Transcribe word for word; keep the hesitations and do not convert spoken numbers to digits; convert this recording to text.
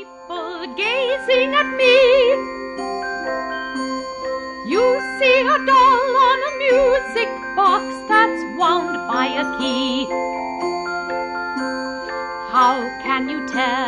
people gazing at me. You see a doll on a music box that's wound by a key. How can you tell